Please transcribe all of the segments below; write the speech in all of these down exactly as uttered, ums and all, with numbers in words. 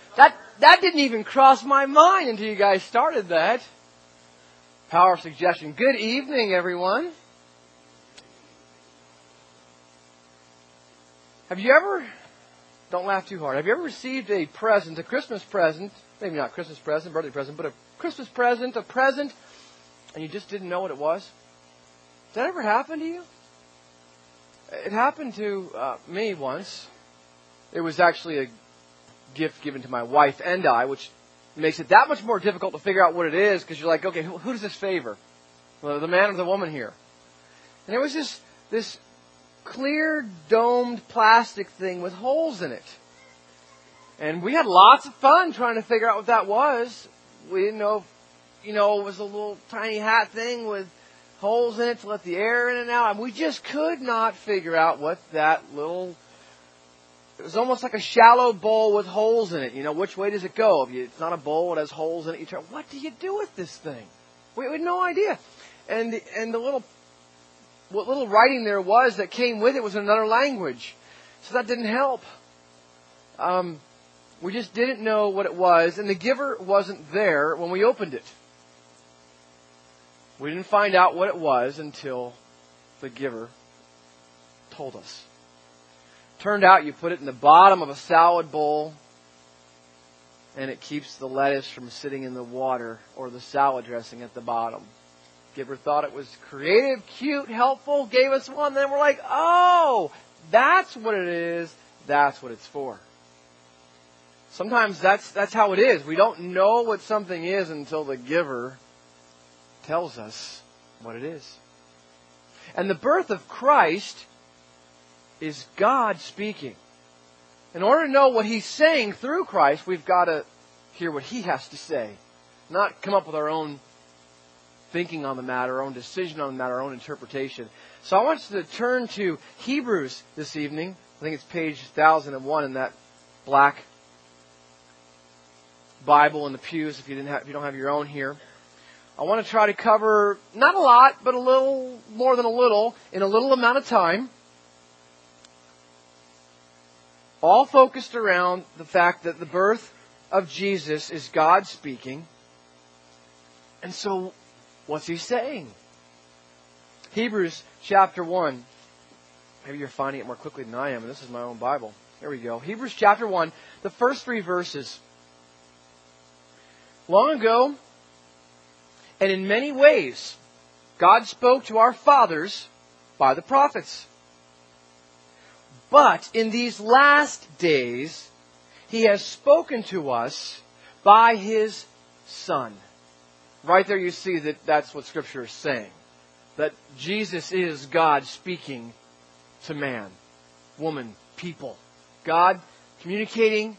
That that didn't even cross my mind until you guys started that. Power of suggestion. Good evening, everyone. Have you ever, don't laugh too hard, have you ever received a present, a Christmas present, maybe not Christmas present, birthday present, but a Christmas present, a present, and you just didn't know what it was? Did that ever happen to you? It happened to uh, me once. It was actually a gift given to my wife and I, which makes it that much more difficult to figure out what it is, because you're like, okay, who, who does this favor? Well, the man or the woman here? And it was this, this clear, domed plastic thing with holes in it. And we had lots of fun trying to figure out what that was. We didn't know if, you know, it was a little tiny hat thing with holes in it to let the air in and out. And we just could not figure out what that little... It was almost like a shallow bowl with holes in it. You know, which way does it go? If you, it's not a bowl, it has holes in it. You turn. What do you do with this thing? We, we had no idea. And the, and the little, what little writing there was that came with it was in another language, so that didn't help. Um, we just didn't know what it was, and the giver wasn't there when we opened it. We didn't find out what it was until the giver told us. Turned out you put it in the bottom of a salad bowl and it keeps the lettuce from sitting in the water or the salad dressing at the bottom. Giver thought it was creative, cute, helpful, gave us one, then we're like, oh, that's what it is, that's what it's for. Sometimes that's that's how it is. We don't know what something is until the giver tells us what it is. And the birth of Christ is God speaking. In order to know what He's saying through Christ, we've got to hear what He has to say. Not come up with our own thinking on the matter, our own decision on the matter, our own interpretation. So I want you to turn to Hebrews this evening. I think it's page one thousand one in that black Bible in the pews if you didn't have, if you don't have your own here. I want to try to cover not a lot, but a little more than a little in a little amount of time. All focused around the fact that the birth of Jesus is God speaking. And so, what's He saying? Hebrews chapter one. Maybe you're finding it more quickly than I am, and this is my own Bible. Here we go. Hebrews chapter one, the first three verses. Long ago, and in many ways, God spoke to our fathers by the prophets. But in these last days, He has spoken to us by His Son. Right there you see that that's what Scripture is saying. That Jesus is God speaking to man, woman, people. God communicating.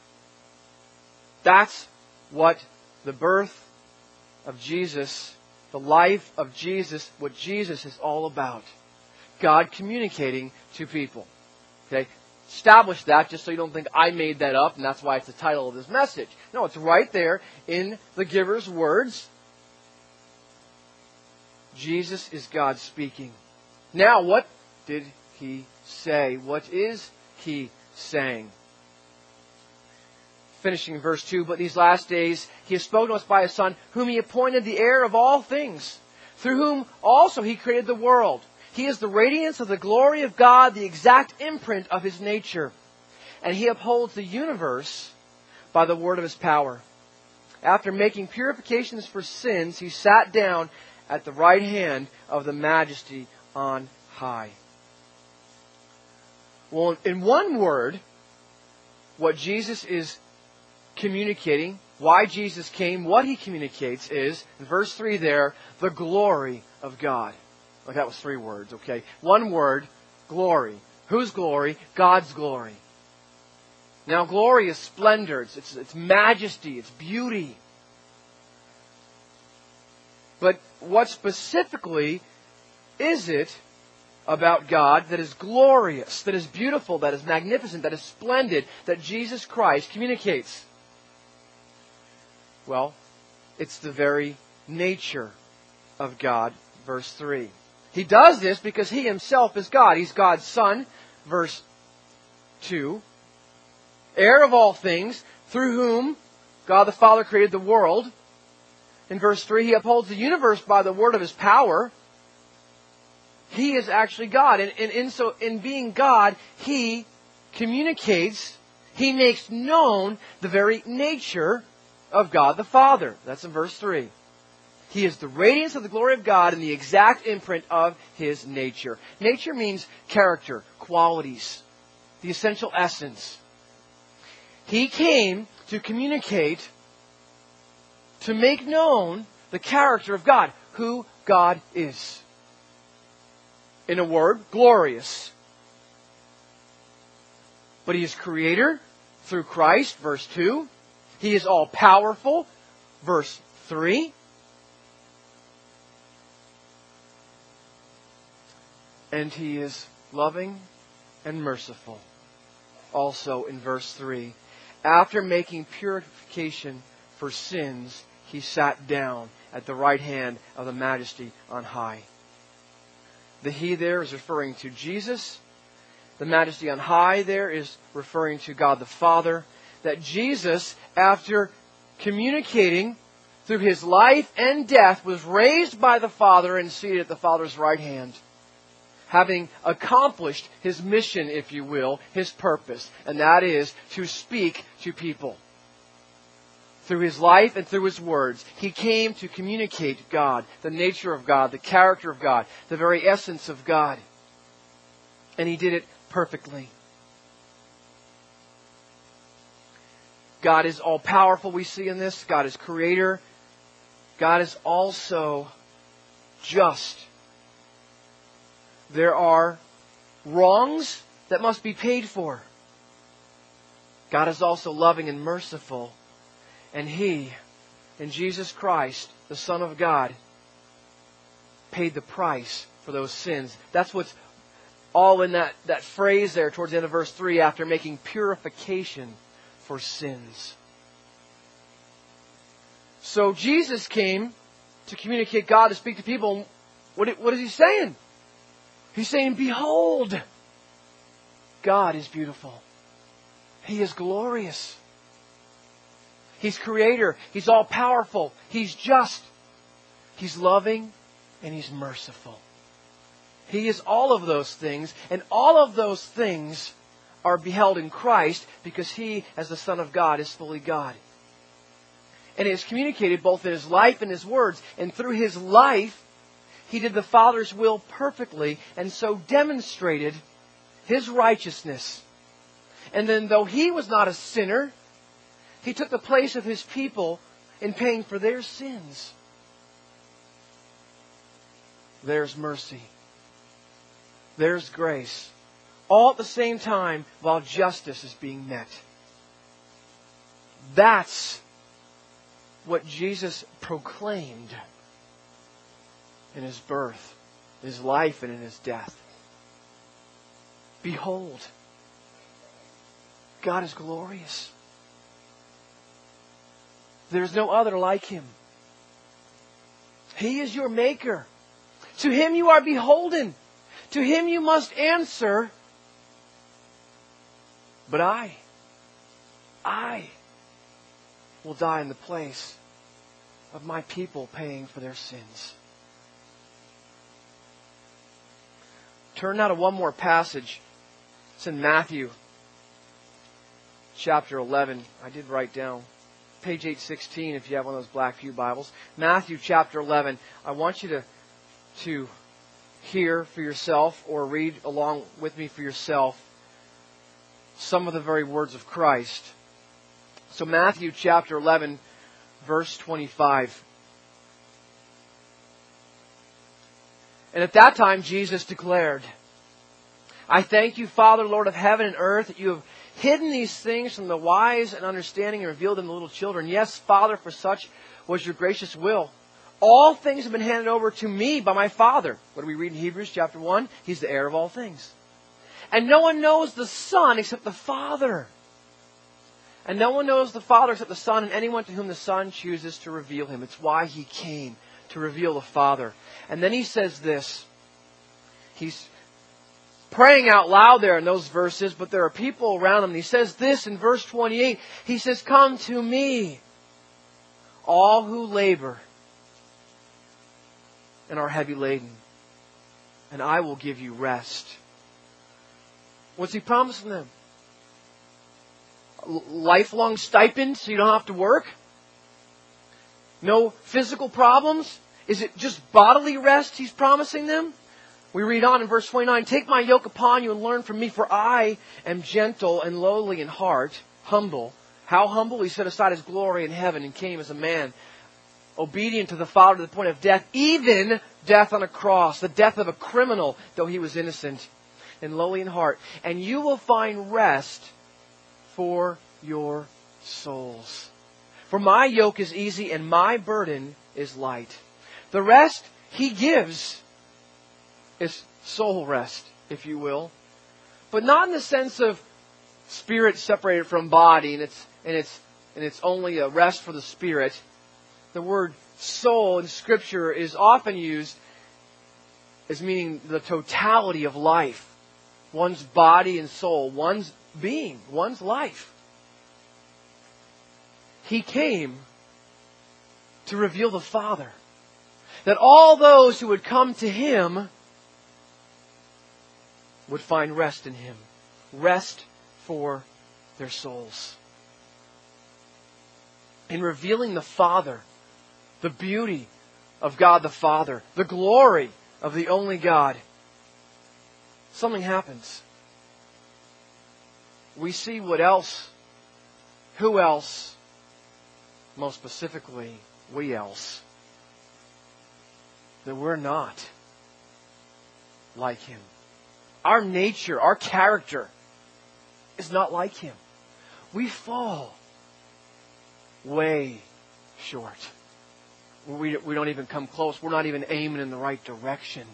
That's what the birth of Jesus, the life of Jesus, what Jesus is all about. God communicating to people. Okay, establish that just so you don't think I made that up and that's why it's the title of this message. No, it's right there in the giver's words. Jesus is God speaking. Now, what did He say? What is He saying? Finishing verse two, but these last days He has spoken to us by His Son, whom He appointed the heir of all things, through whom also He created the world. He is the radiance of the glory of God, the exact imprint of His nature. And He upholds the universe by the word of His power. After making purifications for sins, He sat down at the right hand of the Majesty on high. Well, in one word, what Jesus is communicating, why Jesus came, what He communicates is, in verse three there, the glory of God. Like that was three words, okay? One word, glory. Whose glory? God's glory. Now, glory is splendor. It's, it's, it's majesty. It's beauty. But what specifically is it about God that is glorious, that is beautiful, that is magnificent, that is splendid, that Jesus Christ communicates? Well, it's the very nature of God, verse three. He does this because He Himself is God. He's God's Son, verse two. Heir of all things, through whom God the Father created the world. In verse three, He upholds the universe by the word of His power. He is actually God. And, and in, so, in being God, He communicates, He makes known the very nature of God the Father. That's in verse three. He is the radiance of the glory of God and the exact imprint of His nature. Nature means character, qualities, the essential essence. He came to communicate, to make known the character of God, who God is. In a word, glorious. But He is Creator through Christ, verse two. He is all-powerful, verse three. And He is loving and merciful, also in verse three. After making purification for sins, He sat down at the right hand of the Majesty on high. The He there is referring to Jesus. The Majesty on high there is referring to God the Father. That Jesus, after communicating through His life and death, was raised by the Father and seated at the Father's right hand, having accomplished His mission, if you will, His purpose, and that is to speak to people. Through His life and through His words, He came to communicate God, the nature of God, the character of God, the very essence of God. And He did it perfectly. God is all-powerful, we see in this. God is Creator. God is also just. There are wrongs that must be paid for. God is also loving and merciful. And He, in Jesus Christ, the Son of God, paid the price for those sins. That's what's all in that, that phrase there towards the end of verse three, after making purification for sins. So Jesus came to communicate God, to speak to people. What, what is He saying? He's saying, behold, God is beautiful. He is glorious. He's Creator. He's all-powerful. He's just. He's loving and He's merciful. He is all of those things, and all of those things are beheld in Christ because He, as the Son of God, is fully God. And it is communicated both in His life and His words. And through His life, He did the Father's will perfectly and so demonstrated His righteousness. And then though He was not a sinner, He took the place of His people in paying for their sins. There's mercy. There's grace. All at the same time while justice is being met. That's what Jesus proclaimed in His birth, His life, and in His death. Behold, God is glorious. There's no other like Him. He is your Maker. To Him you are beholden. To Him you must answer. But I, I will die in the place of my people paying for their sins. Turn now to one more passage. It's in Matthew chapter eleven. I did write down page eight sixteen if you have one of those black pew Bibles. Matthew chapter eleven. I want you to, to hear for yourself or read along with me for yourself some of the very words of Christ. So Matthew chapter eleven, verse twenty-five. And at that time Jesus declared, I thank You, Father, Lord of heaven and earth, that You have hidden these things from the wise and understanding and revealed them to little children. Yes, Father, for such was Your gracious will. All things have been handed over to Me by My Father. What do we read in Hebrews chapter one? He's the heir of all things. And no one knows the Son except the Father. And no one knows the Father except the Son, and anyone to whom the Son chooses to reveal Him. It's why He came, to reveal the Father. And then He says this. He's praying out loud there in those verses, but there are people around him. And he says this in verse twenty-eight. He says, "Come to me, all who labor and are heavy laden, and I will give you rest." What's He promising them? Lifelong stipend so you don't have to work? No physical problems? Is it just bodily rest He's promising them? We read on in verse twenty-nine, "Take my yoke upon you and learn from me, for I am gentle and lowly in heart," humble. How humble? He set aside His glory in heaven and came as a man, obedient to the Father to the point of death, even death on a cross, the death of a criminal, though He was innocent and lowly in heart. "And you will find rest for your souls. For my yoke is easy and my burden is light." The rest He gives is soul rest, if you will. But not in the sense of spirit separated from body and it's, and it's, and it's only a rest for the spirit. The word soul in Scripture is often used as meaning the totality of life. One's body and soul, one's being, one's life. He came to reveal the Father. That all those who would come to Him would find rest in Him. Rest for their souls. In revealing the Father, the beauty of God the Father, the glory of the only God, something happens. We see what else, who else, most specifically, we else, that we're not like Him. Our nature, our character is not like Him. We fall way short. We, we don't even come close. We're not even aiming in the right direction.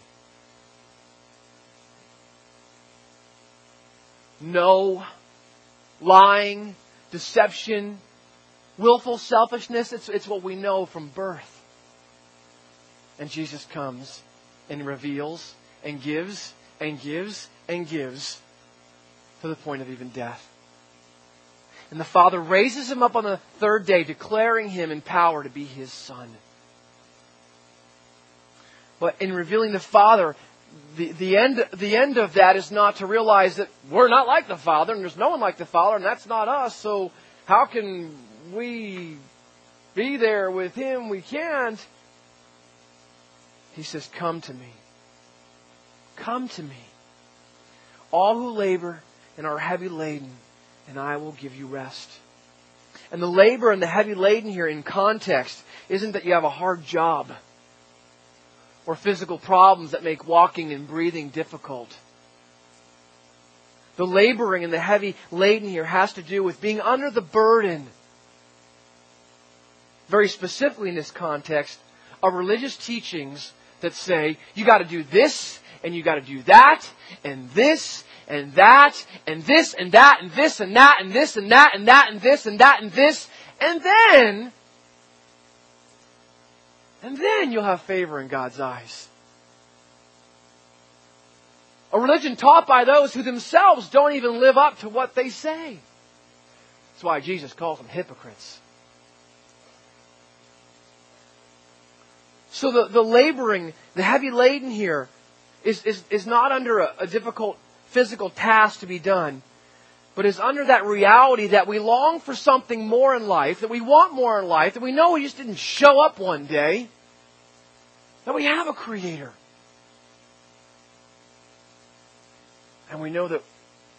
No lying, deception, willful selfishness. It's, it's what we know from birth. And Jesus comes and reveals and gives and gives and gives to the point of even death. And the Father raises Him up on the third day, declaring Him in power to be His Son. But in revealing the Father, the, the, end, the end of that is not to realize that we're not like the Father, and there's no one like the Father, and that's not us, so how can we be there with Him? We can't. He says, "Come to me. Come to me, all who labor and are heavy laden, and I will give you rest." And the labor and the heavy laden here in context isn't that you have a hard job or physical problems that make walking and breathing difficult. The laboring and the heavy laden here has to do with being under the burden, very specifically in this context, of religious teachings that say, you got to do this, and you got to do that, and this, and that, and this, and that, and this, and that, and this, and that, and that, and this, and that, and this, and then, and then you'll have favor in God's eyes. A religion taught by those who themselves don't even live up to what they say. That's why Jesus calls them hypocrites. So the, the laboring, the heavy laden here is, is, is not under a, a difficult physical task to be done, but is under that reality that we long for something more in life, that we want more in life, that we know we just didn't show up one day, that we have a Creator. And we know that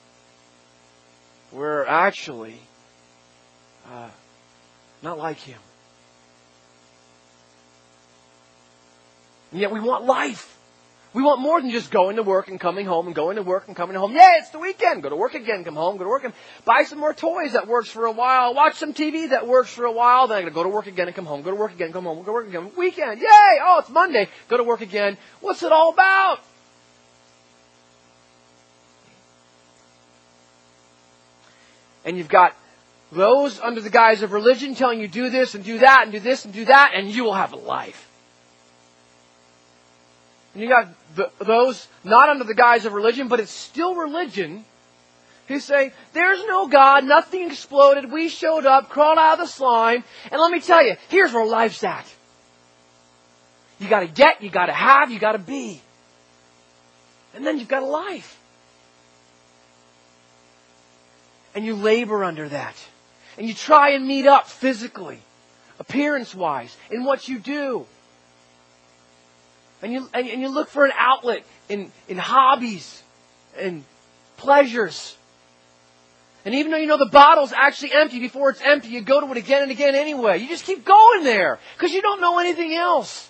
we're actually uh, not like Him. And yet we want life. We want more than just going to work and coming home and going to work and coming home. Yeah, it's the weekend. Go to work again, come home, go to work and buy some more toys. That works for a while. Watch some T V. That works for a while. Then I gotta go to work again and come home. Go to work again, come home. Go to work again. Weekend. Yay! Oh, it's Monday. Go to work again. What's it all about? And you've got those under the guise of religion telling you do this and do that and do this and do that and you will have a life. And you got the, those not under the guise of religion, but it's still religion, who say, there's no God, nothing exploded, we showed up, crawled out of the slime, and let me tell you, here's where life's at. You got to get, you got to have, you got to be. And then you've got a life. And you labor under that. And you try and meet up physically, appearance-wise, in what you do. And you, and, and you look for an outlet in, in hobbies and pleasures. And even though you know the bottle's actually empty before it's empty, you go to it again and again anyway. You just keep going there because you don't know anything else.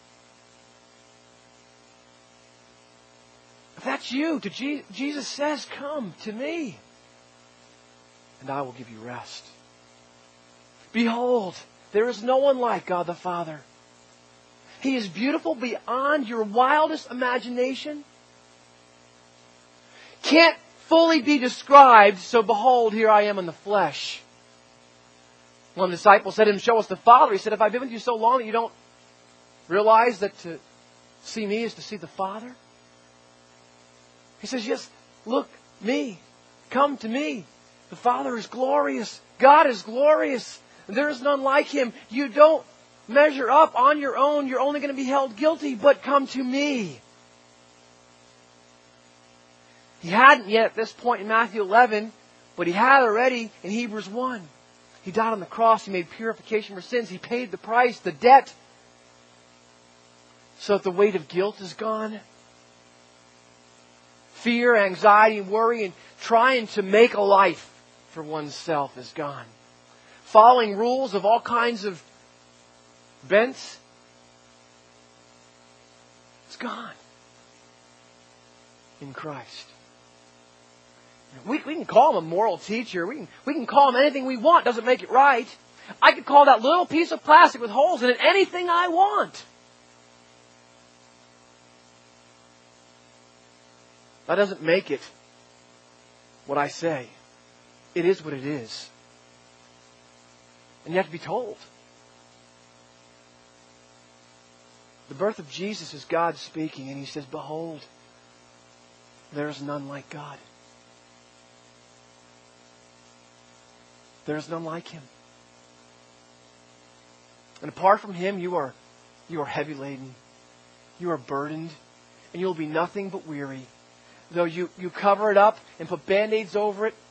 If that's you, to Je- Jesus says, come to me, and I will give you rest. Behold, there is no one like God the Father. He is beautiful beyond your wildest imagination. Can't fully be described, so behold, here I am in the flesh. One disciple said to him, show us the Father. He said, have I been with you so long that you don't realize that to see me is to see the Father? He says, yes, look, me. Come to me. The Father is glorious. God is glorious. There is none like Him. You don't measure up on your own. You're only going to be held guilty, but come to me. He hadn't yet at this point in Matthew eleven, but He had already in Hebrews one. He died on the cross. He made purification for sins. He paid the price, the debt, so that the weight of guilt is gone. Fear, anxiety, and worry, and trying to make a life for oneself is gone. Following rules of all kinds of bents, it's gone in Christ. We, we can call Him a moral teacher. We can, we can call Him anything we want. Doesn't make it right. I could call that little piece of plastic with holes in it anything I want. That doesn't make it what I say. It is what it is. And you have to be told. The birth of Jesus is God speaking, and He says, behold, there is none like God. There is none like Him. And apart from Him, you are, you are heavy laden. You are burdened, and you will be nothing but weary. Though you, you cover it up and put Band-Aids over it,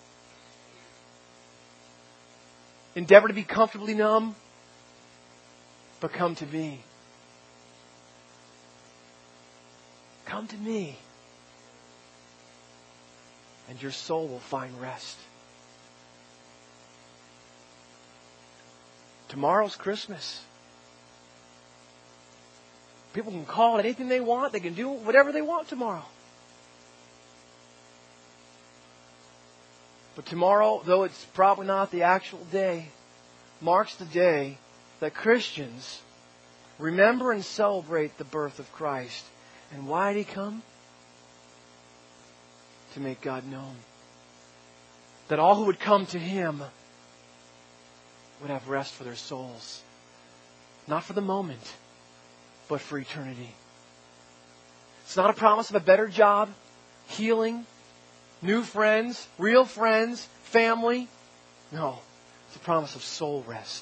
endeavor to be comfortably numb, but come to me. Come to me, and your soul will find rest. Tomorrow's Christmas. People can call it anything they want. They can do whatever they want tomorrow. But tomorrow, though it's probably not the actual day, marks the day that Christians remember and celebrate the birth of Christ. And why did He come? To make God known. That all who would come to Him would have rest for their souls. Not for the moment, but for eternity. It's not a promise of a better job, healing, new friends, real friends, family. No, it's a promise of soul rest.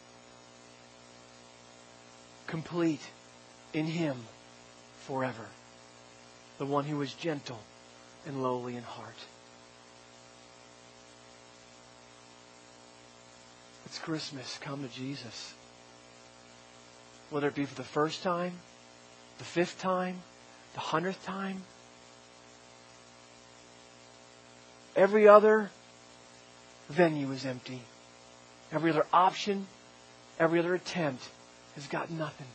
Complete in Him forever. The one who is gentle and lowly in heart. It's Christmas. Come to Jesus. Whether it be for the first time, the fifth time, the hundredth time, every other venue is empty. Every other option, every other attempt has got nothing.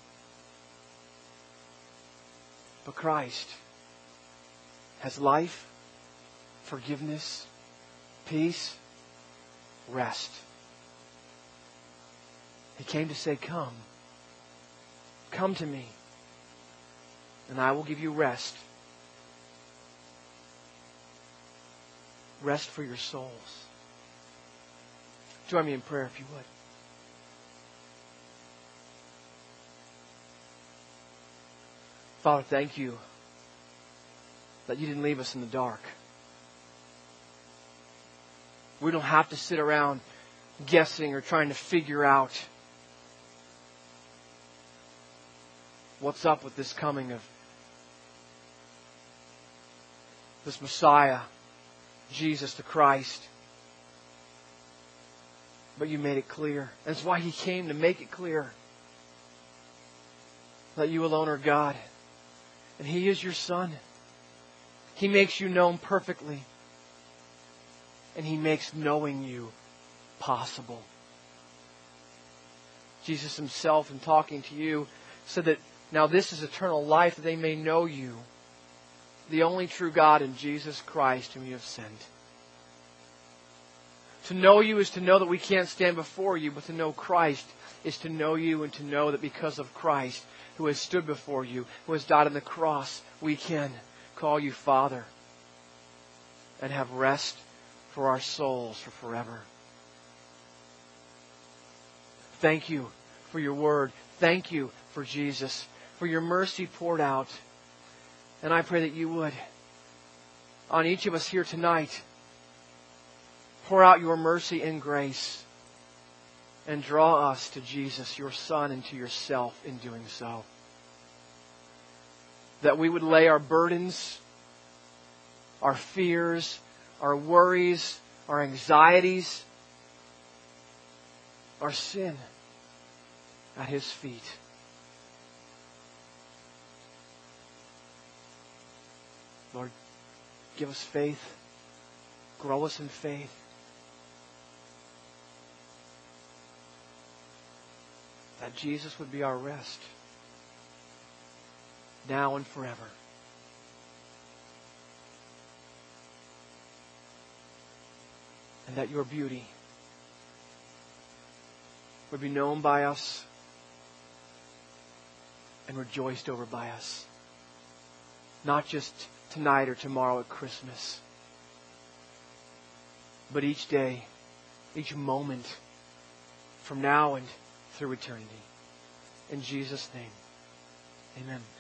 But Christ has life, forgiveness, peace, rest. He came to say, come. Come to me, and I will give you rest. Rest for your souls. Join me in prayer if you would. Father, thank you that you didn't leave us in the dark. We don't have to sit around guessing or trying to figure out what's up with this coming of this Messiah, Jesus the Christ. But you made it clear. That's why He came, to make it clear that you alone are God. And He is your Son. He makes you known perfectly. And He makes knowing you possible. Jesus Himself, in talking to you, said that now this is eternal life, that they may know you, the only true God, and Jesus Christ whom you have sent. To know you is to know that we can't stand before you, but to know Christ is to know you and to know that because of Christ, who has stood before you, who has died on the cross, we can call you Father and have rest for our souls for forever. Thank you for your word. Thank you for Jesus, for your mercy poured out. And I pray that you would, on each of us here tonight, pour out your mercy and grace and draw us to Jesus, your Son, and to yourself in doing so. That we would lay our burdens, our fears, our worries, our anxieties, our sin at His feet. Lord, give us faith. Grow us in faith. That Jesus would be our rest, now and forever. And that your beauty would be known by us and rejoiced over by us. Not just tonight or tomorrow at Christmas, but each day, each moment, from now and through eternity. In Jesus' name, amen.